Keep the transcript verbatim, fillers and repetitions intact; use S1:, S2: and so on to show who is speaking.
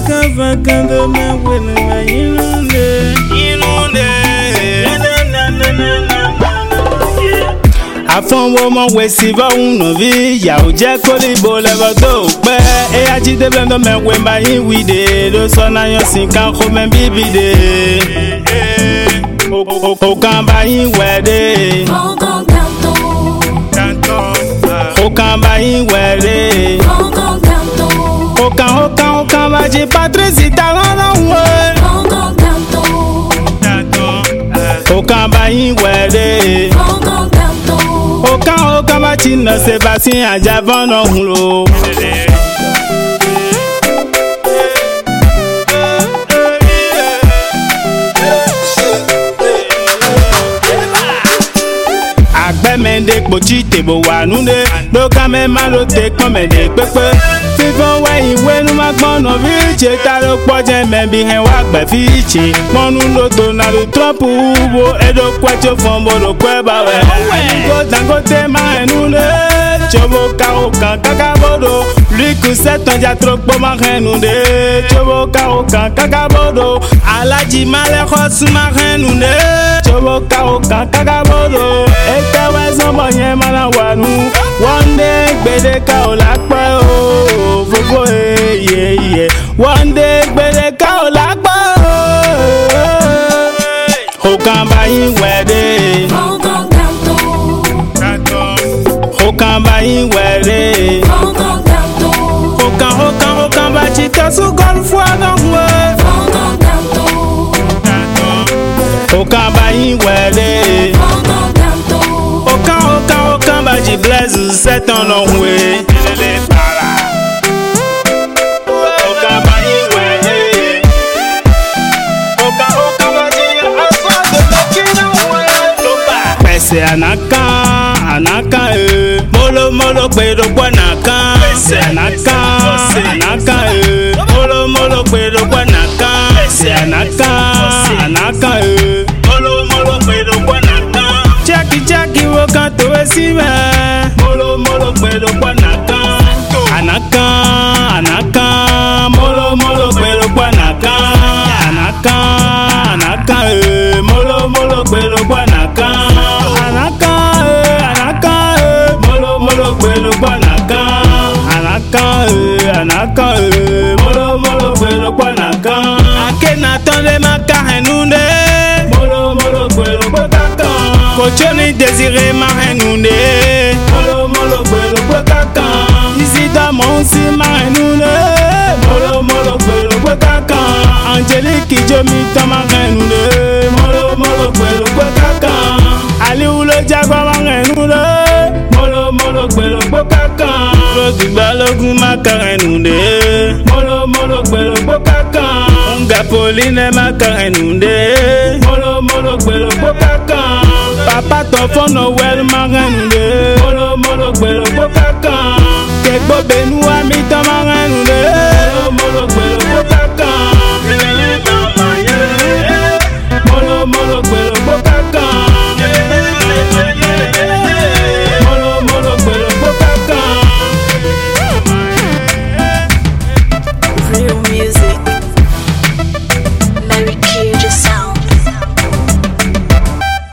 S1: vacando me bueno me inunde inunde afon wo mo we si va uno vi ya o je ko li bo le ba do pe e a ji de blendo me we ba yin wi de lo so na yan sin kan ko me bibi de o o kan ba yin we de
S2: o kan canto
S1: canto o kan ba yin we de
S2: o kan canto
S1: o kan o kan o kan ba ji Patrice ta ran we
S2: o kan canto
S1: o kan ba yin we de
S2: o kan canto
S1: o kan o kan ba ti na Sébastien Ajavon ohun lo mende pochi tebo wanunde do kame malo te komende pepe fifon wa iwe nu magbono viche ta lo poje me bi hen wa gbe fiche monu lo to na lo Trump wo edo kwacho fon bo lo kwe ba we go Dangote ma enule chobo ka o kan kaka bodo lui ku seton ja tropo ma henunde chobo ka o kan kaka bodo alaji male khos ma henunde chobo ka o kan kaka bodo etewe sombo yen mana wanu one day gbede ka o la pe o fofo e ye ye one day gbede ka o la pe o kan ba yin wede
S2: o kan canto
S1: o kan ba yin wede
S2: o kan canto
S1: o kan o kan o kan ba chi ta su golf wa na we
S2: o kan canto
S1: o kan ba yin wede
S2: o kan canto
S1: o kan o kan o kan ba ji bless set on on we o kan ba yin wede o kan o kan ba ji aso de makina we lo ba pese anaka anaka e molo molo pe do kwa naka pese anaka anaka e molo molo pe do kwa naka pese anaka anaka e molo molo pe do kwa naka chaki chaki wo kan to e si me molo molo pe do kwa naka anaka anaka molo molo pe do kwa naka anaka anaka e molo molo pe do kwa naka anaka anaka e molo molo pe do kwa naka anaka e anaka e molo molo pe do kwa naka akena tonde maka henunde molo molo pe do kwa naka kochoni désiré ma henunde molo molo pe do kwa naka isida monsi ma henunde molo molo pe do kwa naka Angelique jomi tama henunde molo molo pe do kwa naka ali ulo jagwa ma henunde molo molo pe do kwa naka rodi balogun ma henunde molo molo pe do kwa naka nga Pauline ma henunde molo molo pe do kwa naka papa to fono wel ma henunde molo molo pe do kwa naka kegbo benu ami tama henunde